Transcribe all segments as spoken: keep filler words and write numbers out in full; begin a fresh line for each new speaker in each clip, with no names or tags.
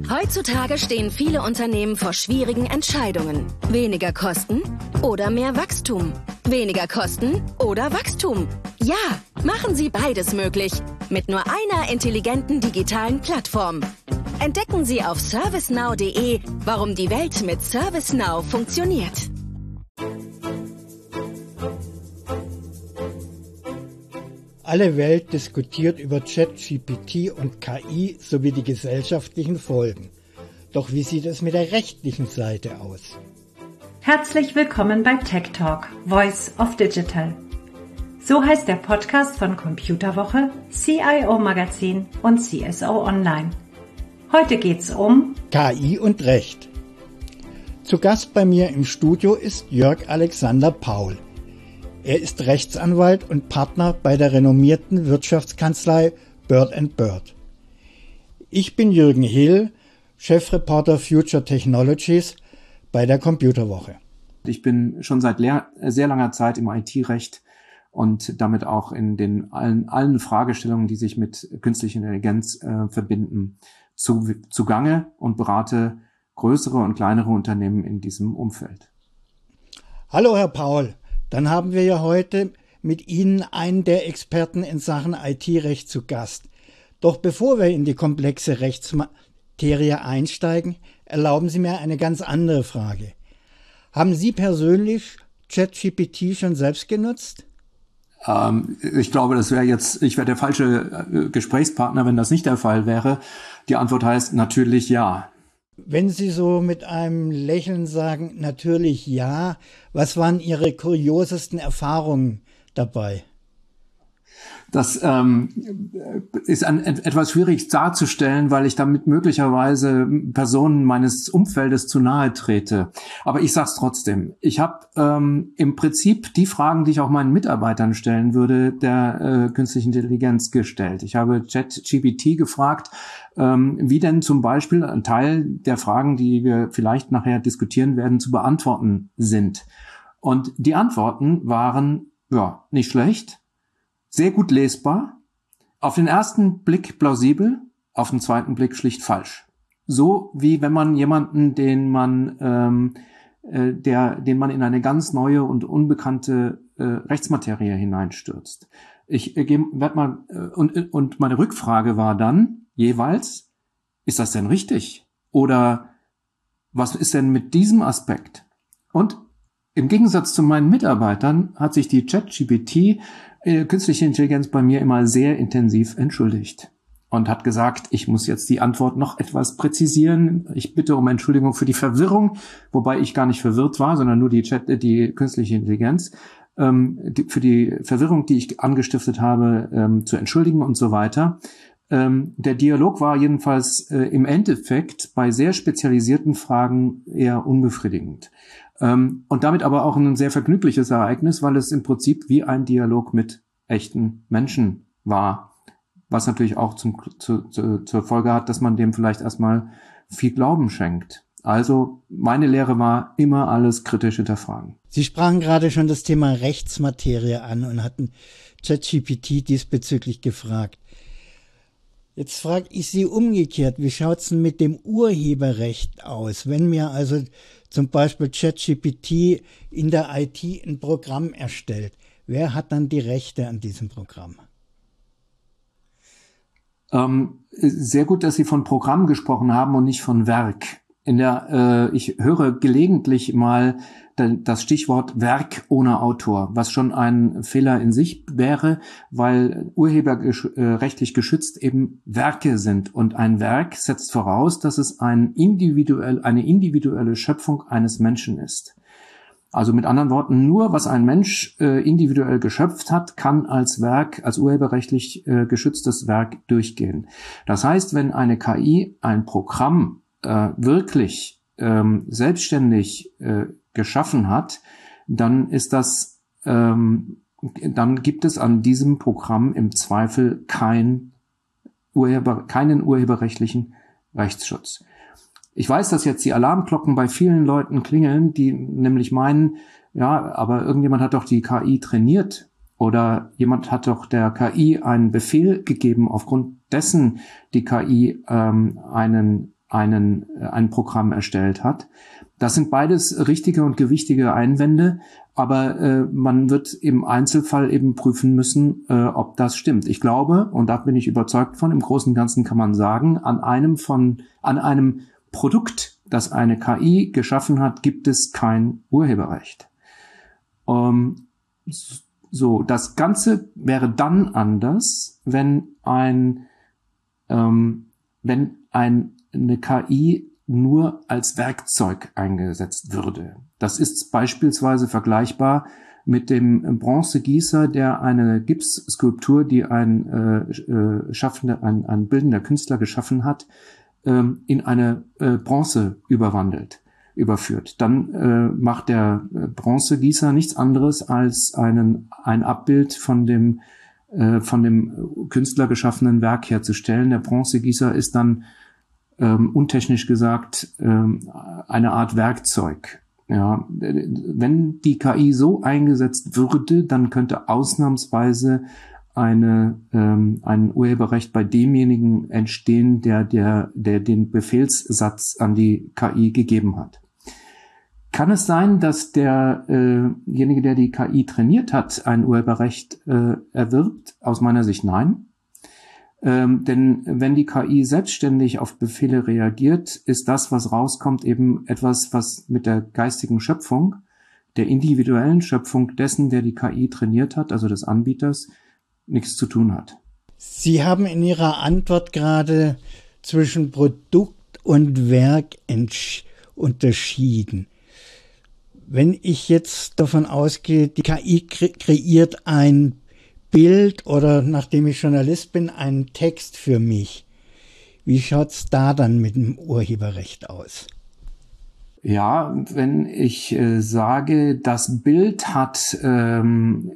Heutzutage stehen viele Unternehmen vor schwierigen Entscheidungen. Weniger Kosten oder mehr Wachstum? Weniger Kosten oder Wachstum? Ja, machen Sie beides möglich. Mit nur einer intelligenten digitalen Plattform. Entdecken Sie auf servicenow punkt de, warum die Welt mit ServiceNow funktioniert.
Alle Welt diskutiert über ChatGPT und K I sowie die gesellschaftlichen Folgen. Doch wie sieht es mit der rechtlichen Seite aus?
Herzlich willkommen bei Tech Talk, Voice of Digital. So heißt der Podcast von Computerwoche, C I O Magazin und C S O Online. Heute geht's um
K I und Recht. Zu Gast bei mir im Studio ist Jörg Alexander Paul. Er ist Rechtsanwalt und Partner bei der renommierten Wirtschaftskanzlei Bird and Bird. Ich bin Jürgen Hill, Chefreporter Future Technologies bei der Computerwoche.
Ich bin schon seit leer, sehr langer Zeit im I T-Recht und damit auch in den allen, allen Fragestellungen, die sich mit künstlicher Intelligenz äh, verbinden, zu, zugange und berate größere und kleinere Unternehmen in diesem Umfeld.
Hallo Herr Paul. Dann haben wir ja heute mit Ihnen einen der Experten in Sachen I T-Recht zu Gast. Doch bevor wir in die komplexe Rechtsmaterie einsteigen, erlauben Sie mir eine ganz andere Frage. Haben Sie persönlich ChatGPT schon selbst genutzt?
Ähm, ich glaube, das wäre jetzt, ich wäre der falsche äh, Gesprächspartner, wenn das nicht der Fall wäre. Die Antwort heißt natürlich ja.
Wenn Sie so mit einem Lächeln sagen, natürlich ja, was waren Ihre kuriosesten Erfahrungen dabei?
Das ähm, ist ein, etwas schwierig darzustellen, weil ich damit möglicherweise Personen meines Umfeldes zu nahe trete. Aber ich sage es trotzdem. Ich habe ähm, im Prinzip die Fragen, die ich auch meinen Mitarbeitern stellen würde, der äh, künstlichen Intelligenz gestellt. Ich habe ChatGPT gefragt, ähm, wie denn zum Beispiel ein Teil der Fragen, die wir vielleicht nachher diskutieren werden, zu beantworten sind. Und die Antworten waren, ja, nicht schlecht. Sehr gut lesbar, auf den ersten Blick plausibel, auf den zweiten Blick schlicht falsch. So wie wenn man jemanden, den man, ähm, äh, der, den man in eine ganz neue und unbekannte äh, Rechtsmaterie hineinstürzt. Ich äh, werde mal äh, und und meine Rückfrage war dann jeweils: Ist das denn richtig? Oder was ist denn mit diesem Aspekt? Und im Gegensatz zu meinen Mitarbeitern hat sich die ChatGPT äh, künstliche Intelligenz bei mir immer sehr intensiv entschuldigt und hat gesagt, ich muss jetzt die Antwort noch etwas präzisieren. Ich bitte um Entschuldigung für die Verwirrung, wobei ich gar nicht verwirrt war, sondern nur die Chat, äh, die künstliche Intelligenz, ähm, die, für die Verwirrung, die ich angestiftet habe, ähm, zu entschuldigen und so weiter. Ähm, der Dialog war jedenfalls äh, im Endeffekt bei sehr spezialisierten Fragen eher unbefriedigend. Ähm, und damit aber auch ein sehr vergnügliches Ereignis, weil es im Prinzip wie ein Dialog mit echten Menschen war, was natürlich auch zum, zu, zu, zur Folge hat, dass man dem vielleicht erstmal viel Glauben schenkt. Also meine Lehre war, immer alles kritisch hinterfragen.
Sie sprachen gerade schon das Thema Rechtsmaterie an und hatten ChatGPT diesbezüglich gefragt. Jetzt frage ich Sie umgekehrt, wie schaut's denn mit dem Urheberrecht aus? Wenn mir also zum Beispiel ChatGPT in der I T ein Programm erstellt, wer hat dann die Rechte an diesem Programm?
Ähm, sehr gut, dass Sie von Programm gesprochen haben und nicht von Werk. In der, äh, ich höre gelegentlich mal das Stichwort Werk ohne Autor, was schon ein Fehler in sich wäre, weil urheberrechtlich geschützt eben Werke sind. Und ein Werk setzt voraus, dass es ein individuell, eine individuelle Schöpfung eines Menschen ist. Also mit anderen Worten, nur was ein Mensch äh, individuell geschöpft hat, kann als Werk, als urheberrechtlich äh, geschütztes Werk durchgehen. Das heißt, wenn eine K I ein Programm äh, wirklich ähm, selbstständig äh, geschaffen hat, dann ist das, ähm, dann gibt es an diesem Programm im Zweifel kein Urheber, keinen urheberrechtlichen Rechtsschutz. Ich weiß, dass jetzt die Alarmglocken bei vielen Leuten klingeln, die nämlich meinen, ja, aber irgendjemand hat doch die K I trainiert oder jemand hat doch der K I einen Befehl gegeben, aufgrund dessen die K I ähm, einen einen, ein Programm erstellt hat. Das sind beides richtige und gewichtige Einwände, aber äh, man wird im Einzelfall eben prüfen müssen, äh, ob das stimmt. Ich glaube, und da bin ich überzeugt von, im Großen und Ganzen kann man sagen, an einem von, an einem Produkt, das eine K I geschaffen hat, gibt es kein Urheberrecht. Ähm, so, das Ganze wäre dann anders, wenn ein, ähm, wenn ein, eine K I nur als Werkzeug eingesetzt würde. Das ist beispielsweise vergleichbar mit dem Bronzegießer, der eine Gipsskulptur, die ein äh, äh, schaffender, ein, ein bildender Künstler geschaffen hat, ähm, in eine äh, Bronze überwandelt, überführt. Dann äh, macht der Bronzegießer nichts anderes als einen ein Abbild von dem äh, von dem Künstler geschaffenen Werk herzustellen. Der Bronzegießer ist dann Ähm, untechnisch gesagt, ähm, eine Art Werkzeug. Ja, wenn die K I so eingesetzt würde, dann könnte ausnahmsweise eine, ähm, ein Urheberrecht bei demjenigen entstehen, der, der, der den Befehlssatz an die K I gegeben hat. Kann es sein, dass derjenige, äh der die K I trainiert hat, ein Urheberrecht äh, erwirbt? Aus meiner Sicht nein. Ähm, denn wenn die K I selbstständig auf Befehle reagiert, ist das, was rauskommt, eben etwas, was mit der geistigen Schöpfung, der individuellen Schöpfung dessen, der die K I trainiert hat, also des Anbieters, nichts zu tun hat.
Sie haben in Ihrer Antwort gerade zwischen Produkt und Werk unterschieden. Wenn ich jetzt davon ausgehe, die K I kre- kreiert ein Bild oder, nachdem ich Journalist bin, einen Text für mich. Wie schaut's da dann mit dem Urheberrecht aus?
Ja, wenn ich äh, sage, das Bild hat ähm,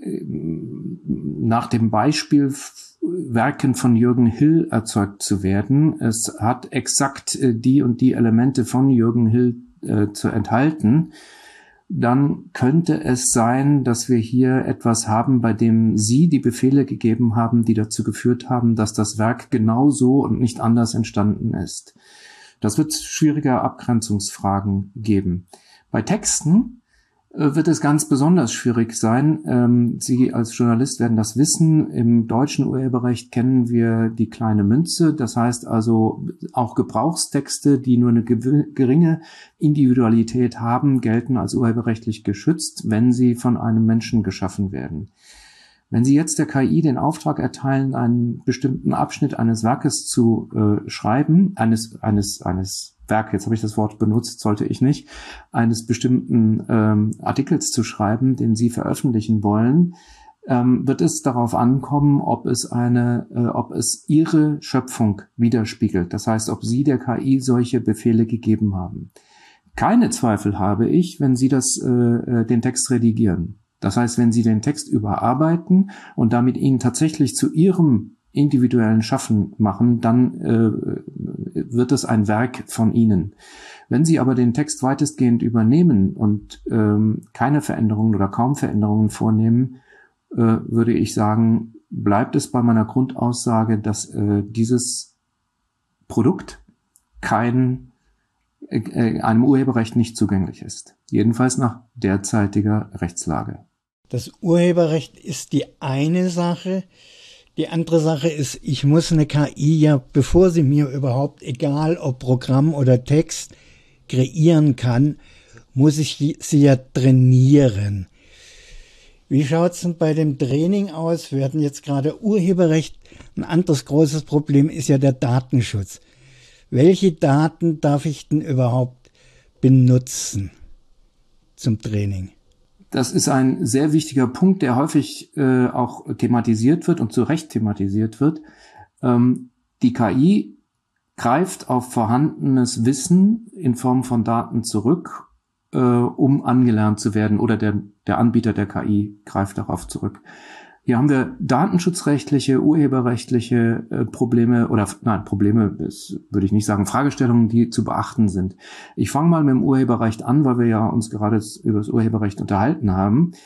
nach dem Beispiel Werken von Jürgen Hill erzeugt zu werden, es hat exakt äh, die und die Elemente von Jürgen Hill äh, zu enthalten, dann könnte es sein, dass wir hier etwas haben, bei dem Sie die Befehle gegeben haben, die dazu geführt haben, dass das Werk genau so und nicht anders entstanden ist. Das wird schwierige Abgrenzungsfragen geben. Bei Texten äh, wird es ganz besonders schwierig sein. Ähm, Sie als Journalist werden das wissen. Im deutschen Urheberrecht kennen wir die kleine Münze. Das heißt also, auch Gebrauchstexte, die nur eine ge- geringe Individualität haben, gelten als urheberrechtlich geschützt, wenn sie von einem Menschen geschaffen werden. Wenn Sie jetzt der K I den Auftrag erteilen, einen bestimmten Abschnitt eines Werkes zu äh, schreiben, eines eines eines Werk, jetzt habe ich das Wort benutzt, sollte ich nicht, eines bestimmten ähm, Artikels zu schreiben, den Sie veröffentlichen wollen, ähm, wird es darauf ankommen, ob es eine, äh, ob es Ihre Schöpfung widerspiegelt. Das heißt, ob Sie der K I solche Befehle gegeben haben. Keine Zweifel habe ich, wenn Sie das äh, den Text redigieren. Das heißt, wenn Sie den Text überarbeiten und damit ihn tatsächlich zu Ihrem individuellen Schaffen machen, dann äh, wird es ein Werk von Ihnen. Wenn Sie aber den Text weitestgehend übernehmen und ähm, keine Veränderungen oder kaum Veränderungen vornehmen, äh, würde ich sagen, bleibt es bei meiner Grundaussage, dass äh, dieses Produkt kein äh, einem Urheberrecht nicht zugänglich ist. Jedenfalls nach derzeitiger Rechtslage.
Das Urheberrecht ist die eine Sache. Die andere Sache ist, ich muss eine K I ja, bevor sie mir überhaupt, egal ob Programm oder Text, kreieren kann, muss ich sie ja trainieren. Wie schaut's denn bei dem Training aus? Wir hatten jetzt gerade Urheberrecht. Ein anderes großes Problem ist ja der Datenschutz. Welche Daten darf ich denn überhaupt benutzen zum Training?
Das ist ein sehr wichtiger Punkt, der häufig äh, auch thematisiert wird und zu Recht thematisiert wird. Ähm, die K I greift auf vorhandenes Wissen in Form von Daten zurück, äh, um angelernt zu werden, oder der, der Anbieter der K I greift darauf zurück. Hier haben wir datenschutzrechtliche, urheberrechtliche äh, Probleme oder nein, Probleme, das würde ich nicht sagen, Fragestellungen, die zu beachten sind. Ich fange mal mit dem Urheberrecht an, weil wir ja uns gerade über das Urheberrecht unterhalten haben.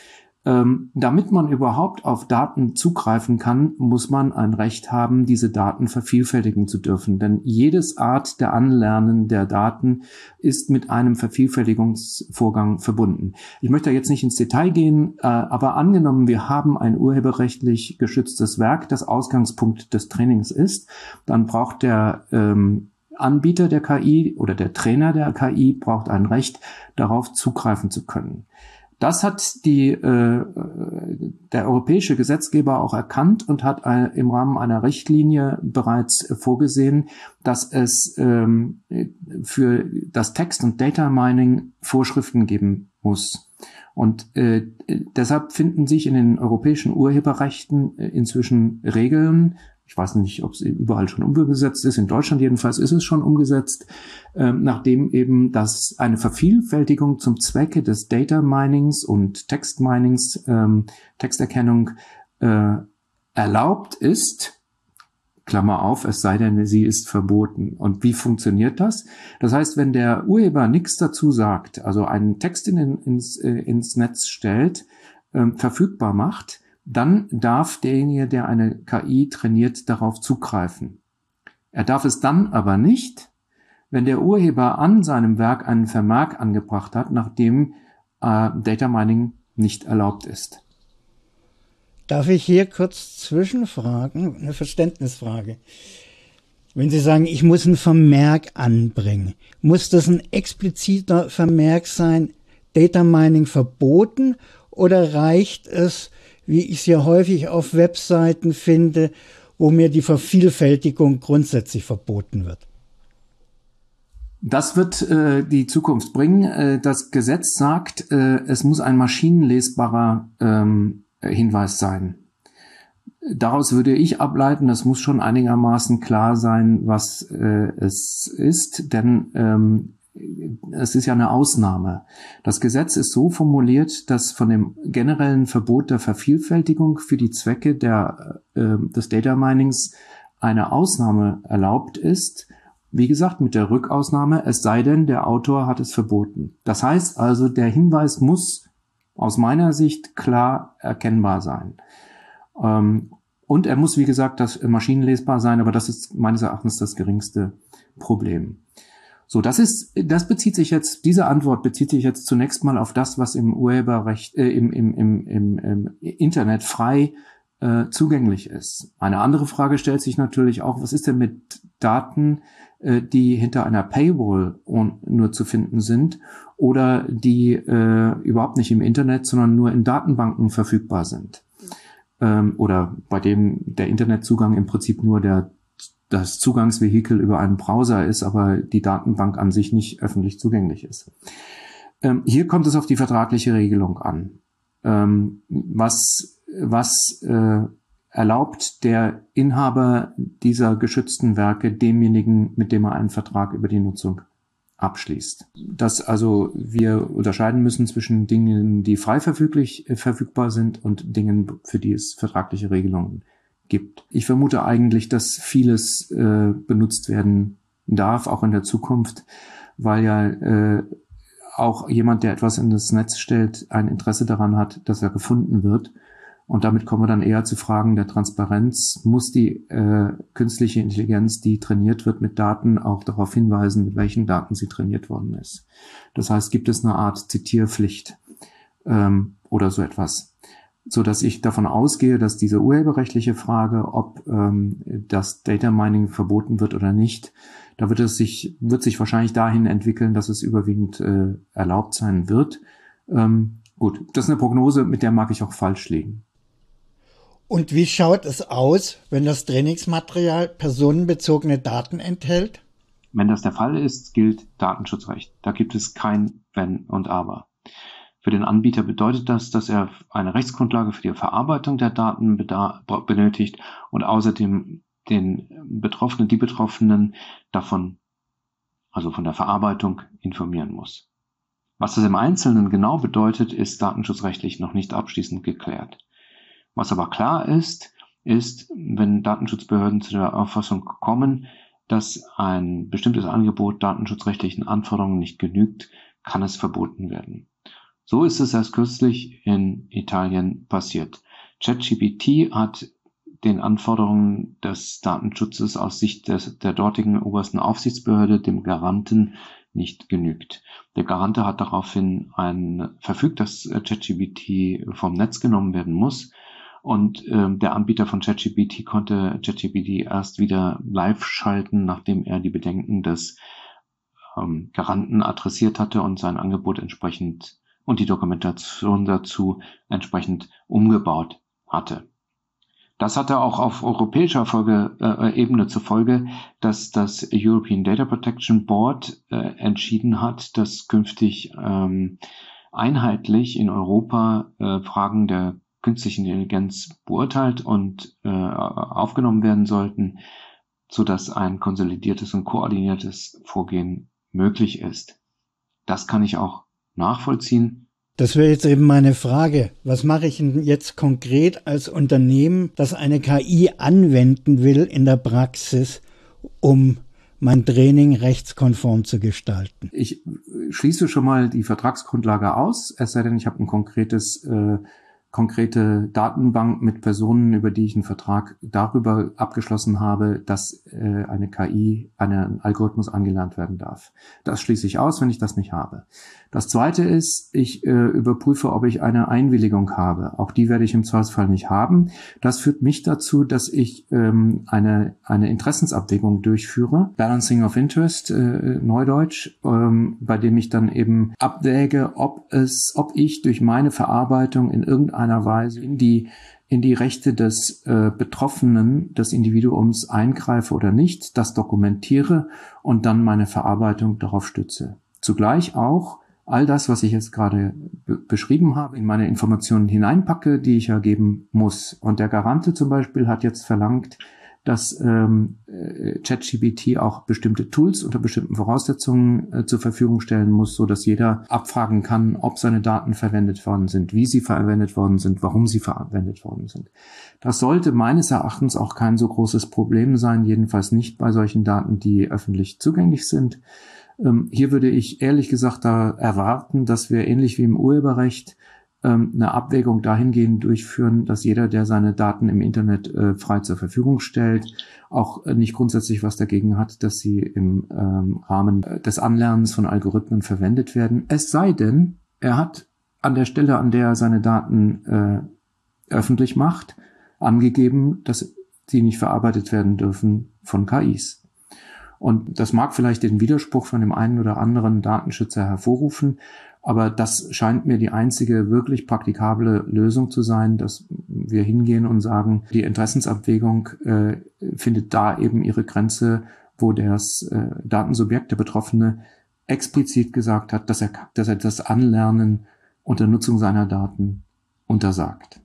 Ähm, damit man überhaupt auf Daten zugreifen kann, muss man ein Recht haben, diese Daten vervielfältigen zu dürfen. Denn jedes Art der Anlernen der Daten ist mit einem Vervielfältigungsvorgang verbunden. Ich möchte jetzt nicht ins Detail gehen, äh, aber angenommen, wir haben ein urheberrechtlich geschütztes Werk, das Ausgangspunkt des Trainings ist, dann braucht der ähm, Anbieter der K I oder der Trainer der K I braucht ein Recht, darauf zugreifen zu können. Das hat die, äh, der europäische Gesetzgeber auch erkannt und hat äh, im Rahmen einer Richtlinie bereits äh, vorgesehen, dass es ähm, für das Text- und Data Mining Vorschriften geben muss. Und äh, deshalb finden sich in den europäischen Urheberrechten äh, inzwischen Regeln. Ich weiß nicht, ob es überall schon umgesetzt ist. In Deutschland jedenfalls ist es schon umgesetzt, äh, nachdem eben das eine Vervielfältigung zum Zwecke des Data Minings und Text Minings, ähm, Texterkennung äh, erlaubt ist. Klammer auf, es sei denn, sie ist verboten. Und wie funktioniert das? Das heißt, wenn der Urheber nichts dazu sagt, also einen Text in, ins, äh, ins Netz stellt, äh, verfügbar macht, dann darf derjenige, der eine K I trainiert, darauf zugreifen. Er darf es dann aber nicht, wenn der Urheber an seinem Werk einen Vermerk angebracht hat, nachdem äh, Data Mining nicht erlaubt ist.
Darf ich hier kurz zwischenfragen? Eine Verständnisfrage. Wenn Sie sagen, ich muss einen Vermerk anbringen, muss das ein expliziter Vermerk sein, Data Mining verboten, oder reicht es, wie ich es ja häufig auf Webseiten finde, wo mir die Vervielfältigung grundsätzlich verboten wird?
Das wird äh, die Zukunft bringen. Äh, das Gesetz sagt, äh, es muss ein maschinenlesbarer ähm, Hinweis sein. Daraus würde ich ableiten, es muss schon einigermaßen klar sein, was äh, es ist, denn ähm, es ist ja eine Ausnahme. Das Gesetz ist so formuliert, dass von dem generellen Verbot der Vervielfältigung für die Zwecke der, äh, des Data Minings eine Ausnahme erlaubt ist. Wie gesagt, mit der Rückausnahme, es sei denn, der Autor hat es verboten. Das heißt also, der Hinweis muss aus meiner Sicht klar erkennbar sein. Ähm, und er muss, wie gesagt, das maschinenlesbar sein, aber das ist meines Erachtens das geringste Problem. So, das ist, das bezieht sich jetzt, diese Antwort bezieht sich jetzt zunächst mal auf das, was im Urheberrecht, äh, im, im, im, im, im Internet frei äh, zugänglich ist. Eine andere Frage stellt sich natürlich auch, was ist denn mit Daten, äh, die hinter einer Paywall nur zu finden sind oder die äh, überhaupt nicht im Internet, sondern nur in Datenbanken verfügbar sind? Ähm, oder bei dem der Internetzugang im Prinzip nur der das Zugangsvehikel über einen Browser ist, aber die Datenbank an sich nicht öffentlich zugänglich ist. Ähm, hier kommt es auf die vertragliche Regelung an. Ähm, was was äh, erlaubt der Inhaber dieser geschützten Werke demjenigen, mit dem er einen Vertrag über die Nutzung abschließt. Dass also wir unterscheiden müssen zwischen Dingen, die frei verfüglich, äh, verfügbar sind und Dingen, für die es vertragliche Regelungen gibt. Ich vermute eigentlich, dass vieles äh, benutzt werden darf, auch in der Zukunft, weil ja äh, auch jemand, der etwas in das Netz stellt, ein Interesse daran hat, dass er gefunden wird. Und damit kommen wir dann eher zu Fragen der Transparenz. Muss die äh, künstliche Intelligenz, die trainiert wird mit Daten, auch darauf hinweisen, mit welchen Daten sie trainiert worden ist? Das heißt, gibt es eine Art Zitierpflicht ähm, oder so etwas? So dass ich davon ausgehe, dass diese urheberrechtliche Frage, ob ähm, das Data Mining verboten wird oder nicht, da wird es sich wird sich wahrscheinlich dahin entwickeln, dass es überwiegend äh, erlaubt sein wird. Ähm, gut, das ist eine Prognose, mit der mag ich auch falsch liegen.
Und wie schaut es aus, wenn das Trainingsmaterial personenbezogene Daten enthält?
Wenn das der Fall ist, gilt Datenschutzrecht. Da gibt es kein Wenn und Aber. Für den Anbieter bedeutet das, dass er eine Rechtsgrundlage für die Verarbeitung der Daten benötigt und außerdem den Betroffenen, die Betroffenen davon, also von der Verarbeitung, informieren muss. Was das im Einzelnen genau bedeutet, ist datenschutzrechtlich noch nicht abschließend geklärt. Was aber klar ist, ist, wenn Datenschutzbehörden zu der Auffassung kommen, dass ein bestimmtes Angebot datenschutzrechtlichen Anforderungen nicht genügt, kann es verboten werden.
So ist es erst kürzlich in Italien passiert. ChatGPT hat den Anforderungen des Datenschutzes aus Sicht des, der dortigen obersten Aufsichtsbehörde, dem Garanten, nicht genügt. Der Garante hat daraufhin ein, verfügt, dass ChatGPT vom Netz genommen werden muss. Und äh, der Anbieter von ChatGPT konnte ChatGPT erst wieder live schalten, nachdem er die Bedenken des ähm, Garanten adressiert hatte und sein Angebot entsprechend und die Dokumentation dazu entsprechend umgebaut hatte. Das hatte auch auf europäischer Folge, äh, Ebene zur Folge, dass das European Data Protection Board äh, entschieden hat, dass künftig ähm, einheitlich in Europa äh, Fragen der künstlichen Intelligenz beurteilt und äh, aufgenommen werden sollten, sodass ein konsolidiertes und koordiniertes Vorgehen möglich ist. Das kann ich auch nachvollziehen.
Das wäre jetzt eben meine Frage. Was mache ich denn jetzt konkret als Unternehmen, das eine K I anwenden will in der Praxis, um mein Training rechtskonform zu gestalten?
Ich schließe schon mal die Vertragsgrundlage aus, es sei denn, ich habe ein konkretes äh, konkrete Datenbank mit Personen, über die ich einen Vertrag darüber abgeschlossen habe, dass äh, eine K I, ein Algorithmus angelernt werden darf. Das schließe ich aus, wenn ich das nicht habe. Das Zweite ist, ich äh, überprüfe, ob ich eine Einwilligung habe. Auch die werde ich im Zweifelsfall nicht haben. Das führt mich dazu, dass ich ähm, eine eine Interessensabwägung durchführe, Balancing of Interest, äh, Neudeutsch, ähm, bei dem ich dann eben abwäge, ob es, ob ich durch meine Verarbeitung in irgendeiner Weise in die in die Rechte des äh, Betroffenen, des Individuums eingreife oder nicht, das dokumentiere und dann meine Verarbeitung darauf stütze. Zugleich auch all das, was ich jetzt gerade be- beschrieben habe, in meine Informationen hineinpacke, die ich ja geben muss. Und der Garante zum Beispiel hat jetzt verlangt, dass ähm, ChatGPT auch bestimmte Tools unter bestimmten Voraussetzungen äh, zur Verfügung stellen muss, so dass jeder abfragen kann, ob seine Daten verwendet worden sind, wie sie verwendet worden sind, warum sie verwendet worden sind. Das sollte meines Erachtens auch kein so großes Problem sein, jedenfalls nicht bei solchen Daten, die öffentlich zugänglich sind. Ähm, hier würde ich ehrlich gesagt da erwarten, dass wir ähnlich wie im Urheberrecht eine Abwägung dahingehend durchführen, dass jeder, der seine Daten im Internet äh, frei zur Verfügung stellt, auch äh, nicht grundsätzlich was dagegen hat, dass sie im ähm, Rahmen des Anlernens von Algorithmen verwendet werden. Es sei denn, er hat an der Stelle, an der er seine Daten äh, öffentlich macht, angegeben, dass sie nicht verarbeitet werden dürfen von K Is. Und das mag vielleicht den Widerspruch von dem einen oder anderen Datenschützer hervorrufen, aber das scheint mir die einzige wirklich praktikable Lösung zu sein, dass wir hingehen und sagen, die Interessensabwägung äh, findet da eben ihre Grenze, wo das äh, Datensubjekt, der Betroffene, explizit gesagt hat, dass er, dass er das Anlernen unter Nutzung seiner Daten untersagt.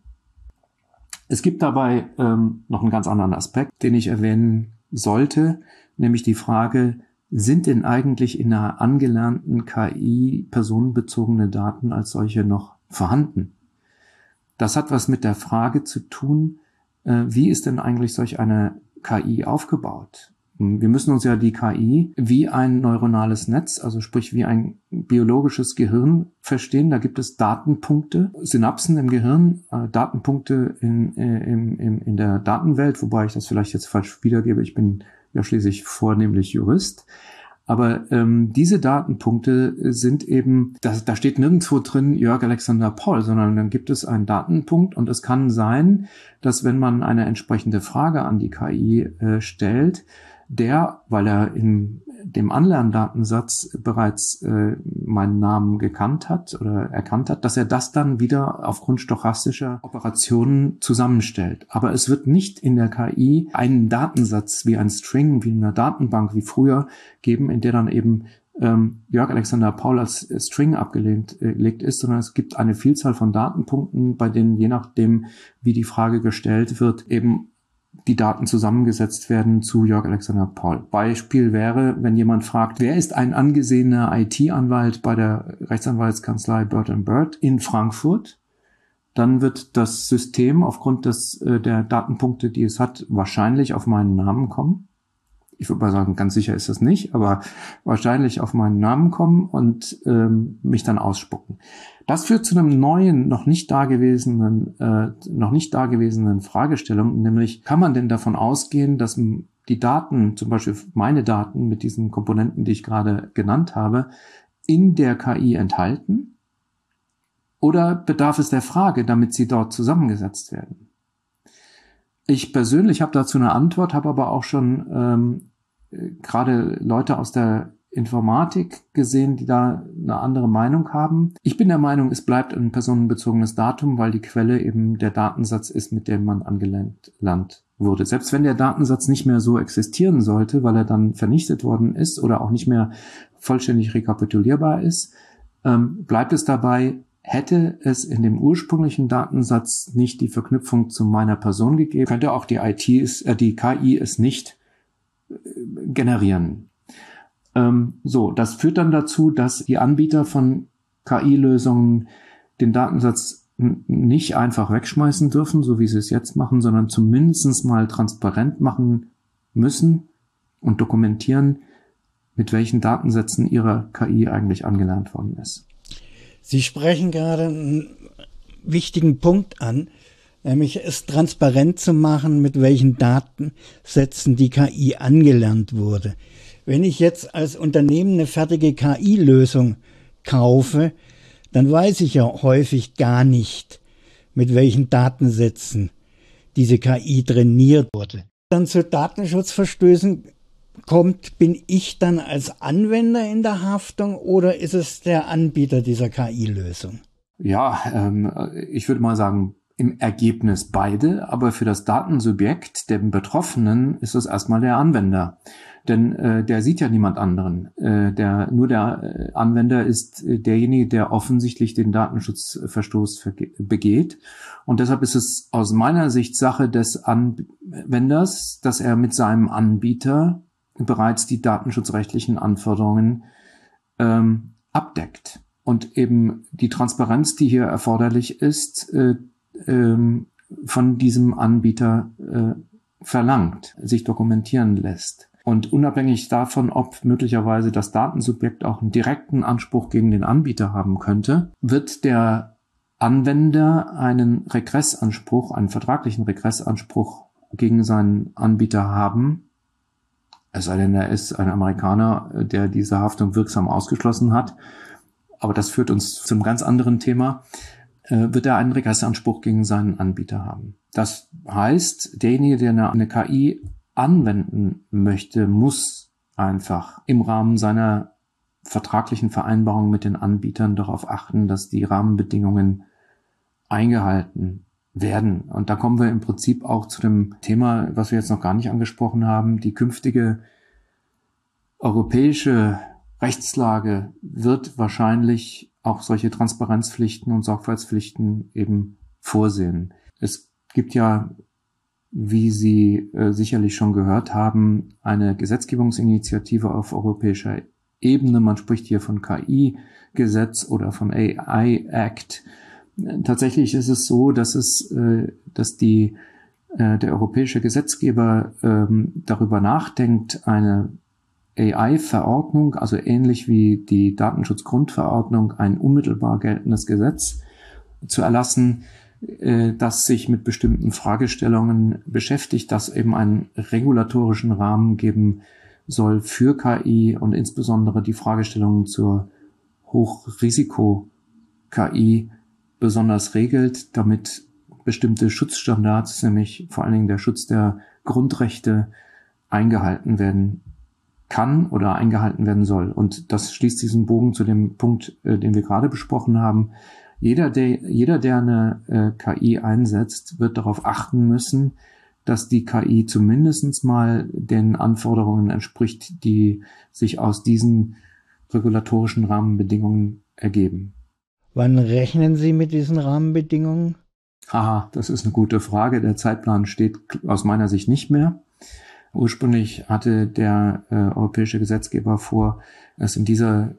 Es gibt dabei ähm, noch einen ganz anderen Aspekt, den ich erwähnen sollte, nämlich die Frage, sind denn eigentlich in einer angelernten K I personenbezogene Daten als solche noch vorhanden? Das hat was mit der Frage zu tun, äh, wie ist denn eigentlich solch eine K I aufgebaut? Wir müssen uns ja die K I wie ein neuronales Netz, also sprich wie ein biologisches Gehirn verstehen. Da gibt es Datenpunkte, Synapsen im Gehirn, äh, Datenpunkte in, äh, in, in, in der Datenwelt, wobei ich das vielleicht jetzt falsch wiedergebe. Ich bin ja schließlich vornehmlich Jurist. Aber ähm, diese Datenpunkte sind eben, da, da steht nirgendwo drin Jörg Alexander Paul, sondern dann gibt es einen Datenpunkt und es kann sein, dass wenn man eine entsprechende Frage an die K I äh, stellt, der, weil er in dem Anlerndatensatz bereits äh, meinen Namen gekannt hat oder erkannt hat, dass er das dann wieder aufgrund stochastischer Operationen zusammenstellt. Aber es wird nicht in der K I einen Datensatz wie ein String, wie in einer Datenbank wie früher geben, in der dann eben ähm, Jörg Alexander Paul als äh, String abgelegt äh, ist, sondern es gibt eine Vielzahl von Datenpunkten, bei denen je nachdem, wie die Frage gestellt wird, eben die Daten zusammengesetzt werden zu Jörg Alexander Paul. Beispiel wäre, wenn jemand fragt, wer ist ein angesehener I T-Anwalt bei der Rechtsanwaltskanzlei Bird and Bird in Frankfurt, dann wird das System aufgrund des, äh, der Datenpunkte, die es hat, wahrscheinlich auf meinen Namen kommen. ich würde mal sagen, ganz sicher ist das nicht, aber wahrscheinlich auf meinen Namen kommen und ähm, mich dann ausspucken. Das führt zu einem neuen, noch nicht dagewesenen, äh, noch nicht dagewesenen Fragestellung, nämlich kann man denn davon ausgehen, dass die Daten, zum Beispiel meine Daten mit diesen Komponenten, die ich gerade genannt habe, in der K I enthalten? Oder bedarf es der Frage, damit sie dort zusammengesetzt werden? Ich persönlich habe dazu eine Antwort, habe aber auch schon ähm, gerade Leute aus der Informatik gesehen, die da eine andere Meinung haben. Ich bin der Meinung, es bleibt ein personenbezogenes Datum, weil die Quelle eben der Datensatz ist, mit dem man angelernt wurde. Selbst wenn der Datensatz nicht mehr so existieren sollte, weil er dann vernichtet worden ist oder auch nicht mehr vollständig rekapitulierbar ist, ähm, bleibt es dabei, hätte es in dem ursprünglichen Datensatz nicht die Verknüpfung zu meiner Person gegeben, könnte auch die I T es, äh, die K I es nicht äh, generieren. Ähm, so, das führt dann dazu, dass die Anbieter von K I-Lösungen den Datensatz n- nicht einfach wegschmeißen dürfen, so wie sie es jetzt machen, sondern zumindest mal transparent machen müssen und dokumentieren, mit welchen Datensätzen ihre K I eigentlich angelernt worden ist.
Sie sprechen gerade einen wichtigen Punkt an, nämlich es transparent zu machen, mit welchen Datensätzen die K I angelernt wurde. Wenn ich jetzt als Unternehmen eine fertige K I-Lösung kaufe, dann weiß ich ja häufig gar nicht, mit welchen Datensätzen diese K I trainiert wurde. Dann zu Datenschutzverstößen kommt, bin ich dann als Anwender in der Haftung oder ist es der Anbieter dieser K I-Lösung?
Ja, ähm, ich würde mal sagen, im Ergebnis beide, aber für das Datensubjekt, den Betroffenen, ist es erstmal der Anwender. Denn äh, der sieht ja niemand anderen. Äh, der, nur der äh, Anwender ist äh, derjenige, der offensichtlich den Datenschutzverstoß verge- begeht. Und deshalb ist es aus meiner Sicht Sache des Anwenders, dass er mit seinem Anbieter bereits die datenschutzrechtlichen Anforderungen ähm, abdeckt und eben die Transparenz, die hier erforderlich ist, äh, ähm, von diesem Anbieter äh, verlangt, sich dokumentieren lässt. Und unabhängig davon, ob möglicherweise das Datensubjekt auch einen direkten Anspruch gegen den Anbieter haben könnte, wird der Anwender einen Regressanspruch, einen vertraglichen Regressanspruch gegen seinen Anbieter haben, es sei denn, er ist ein Amerikaner, der diese Haftung wirksam ausgeschlossen hat. Aber das führt uns zu einem ganz anderen Thema. Äh, wird er einen Regressanspruch gegen seinen Anbieter haben. Das heißt, derjenige, der eine, eine K I anwenden möchte, muss einfach im Rahmen seiner vertraglichen Vereinbarung mit den Anbietern darauf achten, dass die Rahmenbedingungen eingehalten werden. Und da kommen wir im Prinzip auch zu dem Thema, was wir jetzt noch gar nicht angesprochen haben. Die künftige europäische Rechtslage wird wahrscheinlich auch solche Transparenzpflichten und Sorgfaltspflichten eben vorsehen. Es gibt ja, wie Sie äh, sicherlich schon gehört haben, eine Gesetzgebungsinitiative auf europäischer Ebene. Man spricht hier von K I-Gesetz oder von A I-Act. Tatsächlich ist es so, dass es, äh, dass die, äh, der europäische Gesetzgeber ähm, darüber nachdenkt, eine A I-Verordnung, also ähnlich wie die Datenschutzgrundverordnung, ein unmittelbar geltendes Gesetz zu erlassen, äh, das sich mit bestimmten Fragestellungen beschäftigt, das eben einen regulatorischen Rahmen geben soll für K I und insbesondere die Fragestellungen zur Hochrisiko-K I besonders regelt, damit bestimmte Schutzstandards, nämlich vor allen Dingen der Schutz der Grundrechte, eingehalten werden kann oder eingehalten werden soll. Und das schließt diesen Bogen zu dem Punkt, äh, den wir gerade besprochen haben. Jeder, der, jeder, der eine äh, K I einsetzt, wird darauf achten müssen, dass die K I zumindest mal den Anforderungen entspricht, die sich aus diesen regulatorischen Rahmenbedingungen ergeben.
Wann rechnen Sie mit diesen Rahmenbedingungen?
Haha, das ist eine gute Frage. Der Zeitplan steht aus meiner Sicht nicht mehr. Ursprünglich hatte der äh, europäische Gesetzgeber vor, es in dieser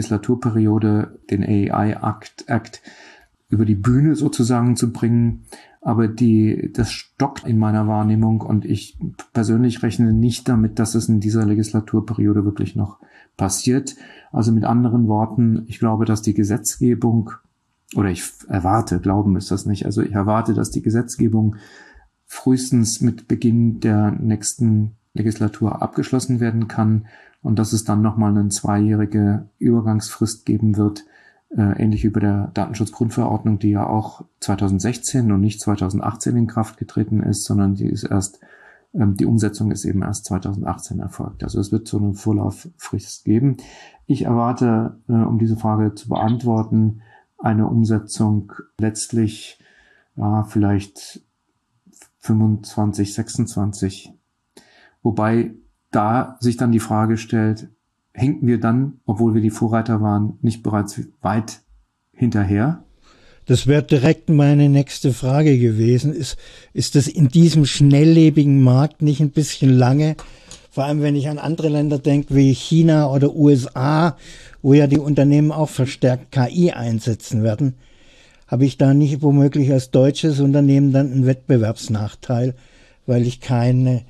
Legislaturperiode den A I Act, Act über die Bühne sozusagen zu bringen. Aber die, das stockt in meiner Wahrnehmung und ich persönlich rechne nicht damit, dass es in dieser Legislaturperiode wirklich noch passiert. Also mit anderen Worten, ich glaube, dass die Gesetzgebung, oder ich erwarte, glauben ist das nicht, also ich erwarte, dass die Gesetzgebung frühestens mit Beginn der nächsten Legislatur abgeschlossen werden kann und dass es dann nochmal eine zweijährige Übergangsfrist geben wird, Äh, ähnlich wie bei der Datenschutzgrundverordnung, die ja auch zweitausendsechzehn und nicht zweitausendachtzehn in Kraft getreten ist, sondern die ist erst, ähm, die Umsetzung ist eben erst zweitausendachtzehn erfolgt. Also es wird so eine Vorlauffrist geben. Ich erwarte, äh, um diese Frage zu beantworten, eine Umsetzung letztlich, ja, vielleicht fünfundzwanzig, sechsundzwanzig. Wobei da sich dann die Frage stellt, hinken wir dann, obwohl wir die Vorreiter waren, nicht bereits weit hinterher?
Das wäre direkt meine nächste Frage gewesen. Ist, ist das in diesem schnelllebigen Markt nicht ein bisschen lange? Vor allem, wenn ich an andere Länder denke, wie China oder U S A, wo ja die Unternehmen auch verstärkt K I einsetzen werden, habe ich da nicht womöglich als deutsches Unternehmen dann einen Wettbewerbsnachteil, weil ich keine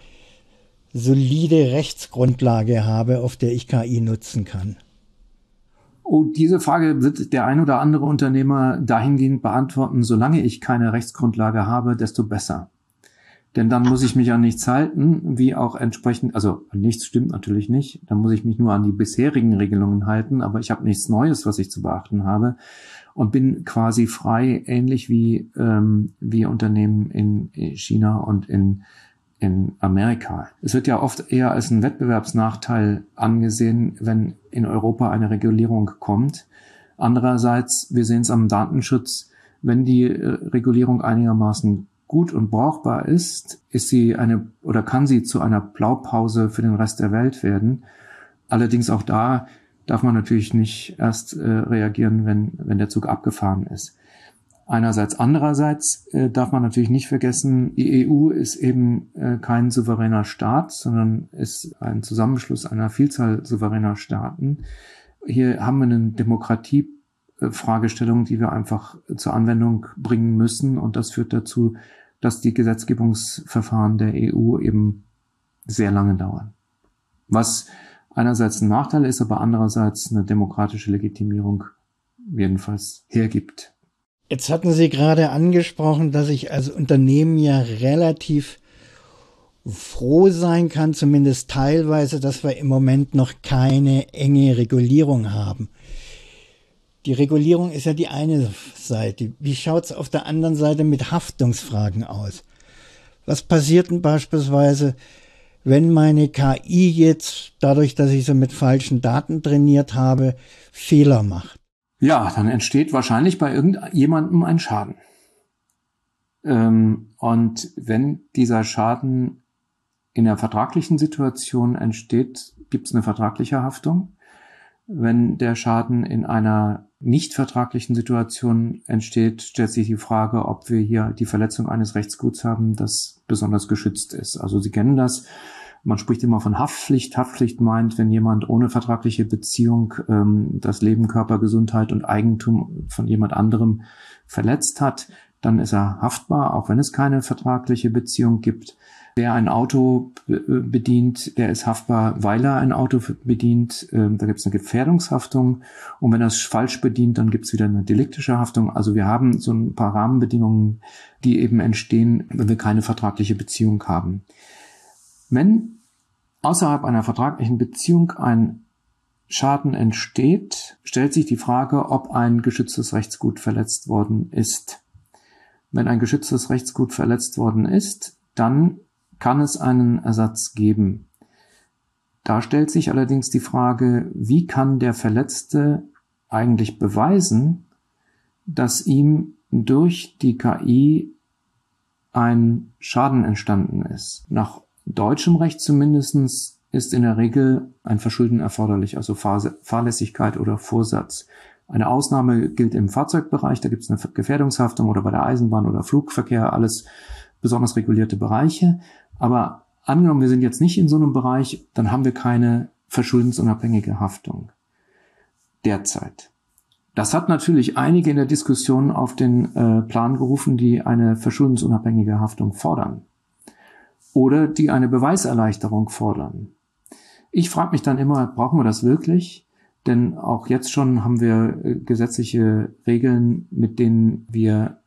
solide Rechtsgrundlage habe, auf der ich K I nutzen kann?
Oh, diese Frage wird der ein oder andere Unternehmer dahingehend beantworten, solange ich keine Rechtsgrundlage habe, desto besser. Denn dann muss ich mich an nichts halten, wie auch entsprechend, also nichts stimmt natürlich nicht, dann muss ich mich nur an die bisherigen Regelungen halten, aber ich habe nichts Neues, was ich zu beachten habe und bin quasi frei, ähnlich wie, ähm, wie Unternehmen in China und in in Amerika. Es wird ja oft eher als ein Wettbewerbsnachteil angesehen, wenn in Europa eine Regulierung kommt. Andererseits, wir sehen es am Datenschutz, wenn die Regulierung einigermaßen gut und brauchbar ist, ist sie eine oder kann sie zu einer Blaupause für den Rest der Welt werden. Allerdings auch da darf man natürlich nicht erst äh, reagieren, wenn wenn der Zug abgefahren ist. Einerseits. Andererseits äh, darf man natürlich nicht vergessen, die E U ist eben äh, kein souveräner Staat, sondern ist ein Zusammenschluss einer Vielzahl souveräner Staaten. Hier haben wir eine Demokratie-Fragestellung, die wir einfach zur Anwendung bringen müssen. Und das führt dazu, dass die Gesetzgebungsverfahren der E U eben sehr lange dauern. Was einerseits ein Nachteil ist, aber andererseits eine demokratische Legitimierung jedenfalls hergibt.
Jetzt hatten Sie gerade angesprochen, dass ich als Unternehmen ja relativ froh sein kann, zumindest teilweise, dass wir im Moment noch keine enge Regulierung haben. Die Regulierung ist ja die eine Seite. Wie schaut es auf der anderen Seite mit Haftungsfragen aus? Was passiert denn beispielsweise, wenn meine K I jetzt, dadurch, dass ich sie mit falschen Daten trainiert habe, Fehler macht?
Ja, dann entsteht wahrscheinlich bei irgendjemandem ein Schaden. Ähm, und wenn dieser Schaden in der vertraglichen Situation entsteht, gibt es eine vertragliche Haftung. Wenn der Schaden in einer nicht vertraglichen Situation entsteht, stellt sich die Frage, ob wir hier die Verletzung eines Rechtsguts haben, das besonders geschützt ist. Also Sie kennen das. Man spricht immer von Haftpflicht. Haftpflicht meint, wenn jemand ohne vertragliche Beziehung ähm, das Leben, Körper, Gesundheit und Eigentum von jemand anderem verletzt hat, dann ist er haftbar, auch wenn es keine vertragliche Beziehung gibt. Wer ein Auto be- bedient, der ist haftbar, weil er ein Auto bedient. Ähm, da gibt es eine Gefährdungshaftung. Und wenn er es falsch bedient, dann gibt es wieder eine deliktische Haftung. Also wir haben so ein paar Rahmenbedingungen, die eben entstehen, wenn wir keine vertragliche Beziehung haben. Wenn außerhalb einer vertraglichen Beziehung ein Schaden entsteht, stellt sich die Frage, ob ein geschütztes Rechtsgut verletzt worden ist. Wenn ein geschütztes Rechtsgut verletzt worden ist, dann kann es einen Ersatz geben. Da stellt sich allerdings die Frage, wie kann der Verletzte eigentlich beweisen, dass ihm durch die K I ein Schaden entstanden ist? Nach deutschem Recht zumindest ist in der Regel ein Verschulden erforderlich, also Fahrlässigkeit oder Vorsatz. Eine Ausnahme gilt im Fahrzeugbereich, da gibt es eine Gefährdungshaftung oder bei der Eisenbahn oder Flugverkehr, alles besonders regulierte Bereiche. Aber angenommen, wir sind jetzt nicht in so einem Bereich, dann haben wir keine verschuldensunabhängige Haftung derzeit. Das hat natürlich einige in der Diskussion auf den äh, Plan gerufen, die eine verschuldensunabhängige Haftung fordern oder die eine Beweiserleichterung fordern. Ich frage mich dann immer, brauchen wir das wirklich? Denn auch jetzt schon haben wir äh, gesetzliche Regeln, mit denen wir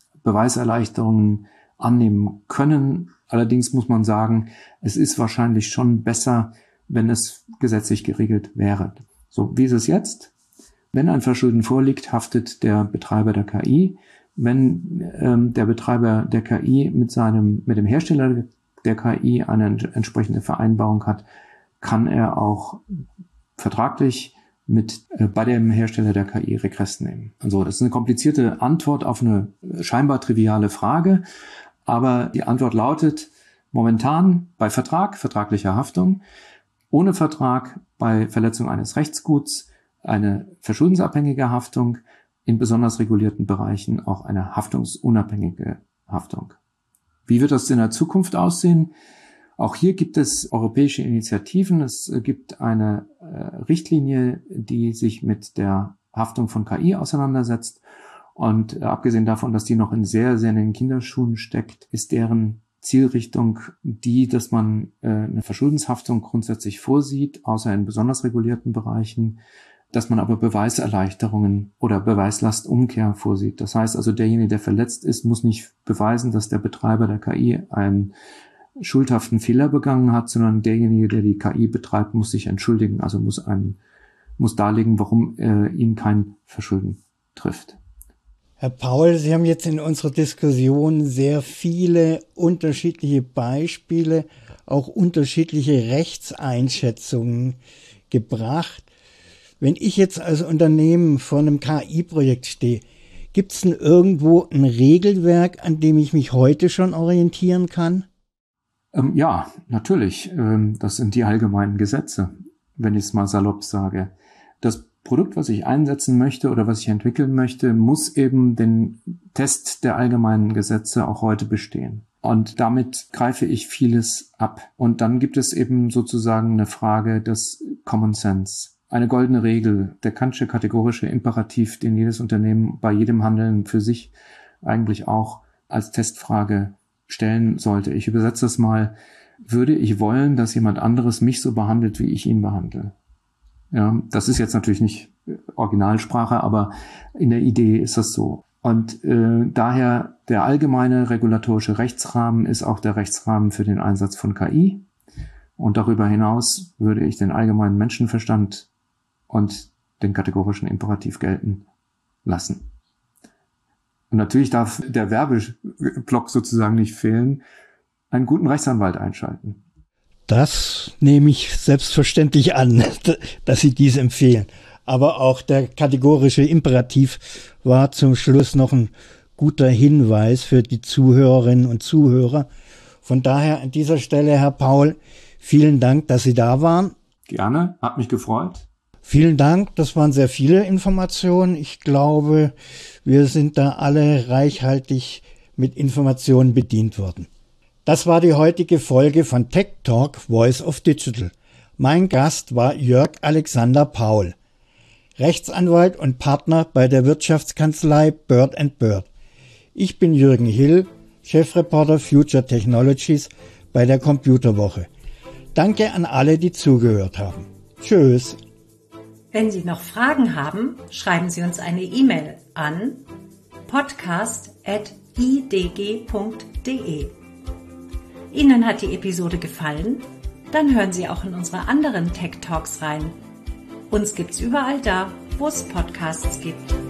Beweiserleichterungen annehmen können. Allerdings muss man sagen, es ist wahrscheinlich schon besser, wenn es gesetzlich geregelt wäre. So, wie ist es jetzt? Wenn ein Verschulden vorliegt, haftet der Betreiber der K I. Wenn ähm, der Betreiber der K I mit seinem, mit dem Hersteller der K I eine entsprechende Vereinbarung hat, kann er auch vertraglich mit äh, bei dem Hersteller der K I Regress nehmen. Also das ist eine komplizierte Antwort auf eine scheinbar triviale Frage, aber die Antwort lautet momentan bei Vertrag, vertraglicher Haftung, ohne Vertrag bei Verletzung eines Rechtsguts, eine verschuldensabhängige Haftung, in besonders regulierten Bereichen auch eine haftungsunabhängige Haftung. Wie wird das in der Zukunft aussehen? Auch hier gibt es europäische Initiativen. Es gibt eine äh, Richtlinie, die sich mit der Haftung von K I auseinandersetzt. Und äh, abgesehen davon, dass die noch in sehr, sehr in den Kinderschuhen steckt, ist deren Zielrichtung die, dass man äh, eine Verschuldenshaftung grundsätzlich vorsieht, außer in besonders regulierten Bereichen, dass man aber Beweiserleichterungen oder Beweislastumkehr vorsieht. Das heißt also, derjenige, der verletzt ist, muss nicht beweisen, dass der Betreiber der K I einen schuldhaften Fehler begangen hat, sondern derjenige, der die K I betreibt, muss sich entschuldigen, also muss einen, muss darlegen, warum äh, ihn kein Verschulden trifft.
Herr Paul, Sie haben jetzt in unserer Diskussion sehr viele unterschiedliche Beispiele, auch unterschiedliche Rechtseinschätzungen gebracht. Wenn ich jetzt als Unternehmen vor einem K I-Projekt stehe, gibt es denn irgendwo ein Regelwerk, an dem ich mich heute schon orientieren kann?
Ähm, ja, natürlich. Ähm, das sind die allgemeinen Gesetze, wenn ich es mal salopp sage. Das Produkt, was ich einsetzen möchte oder was ich entwickeln möchte, muss eben den Test der allgemeinen Gesetze auch heute bestehen. Und damit greife ich vieles ab. Und dann gibt es eben sozusagen eine Frage des Common Sense. Eine goldene Regel, der Kantsche kategorische Imperativ, den jedes Unternehmen bei jedem Handeln für sich eigentlich auch als Testfrage stellen sollte. Ich übersetze das mal: Würde ich wollen, dass jemand anderes mich so behandelt, wie ich ihn behandle? Ja, das ist jetzt natürlich nicht Originalsprache, aber in der Idee ist das so. Und äh, daher der allgemeine regulatorische Rechtsrahmen ist auch der Rechtsrahmen für den Einsatz von K I. Und darüber hinaus würde ich den allgemeinen Menschenverstand und den kategorischen Imperativ gelten lassen. Und natürlich darf der Werbeblock sozusagen nicht fehlen: einen guten Rechtsanwalt einschalten.
Das nehme ich selbstverständlich an, dass Sie dies empfehlen. Aber auch der kategorische Imperativ war zum Schluss noch ein guter Hinweis für die Zuhörerinnen und Zuhörer. Von daher an dieser Stelle, Herr Paul, vielen Dank, dass Sie da waren.
Gerne, hat mich gefreut.
Vielen Dank, das waren sehr viele Informationen. Ich glaube, wir sind da alle reichhaltig mit Informationen bedient worden. Das war die heutige Folge von Tech Talk Voice of Digital. Mein Gast war Jörg Alexander Paul, Rechtsanwalt und Partner bei der Wirtschaftskanzlei Bird and Bird. Ich bin Jürgen Hill, Chefreporter Future Technologies bei der Computerwoche. Danke an alle, die zugehört haben. Tschüss.
Wenn Sie noch Fragen haben, schreiben Sie uns eine E-Mail an podcast at i d g punkt d e. Ihnen hat die Episode gefallen? Dann hören Sie auch in unsere anderen Tech Talks rein. Uns gibt's überall da, wo es Podcasts gibt.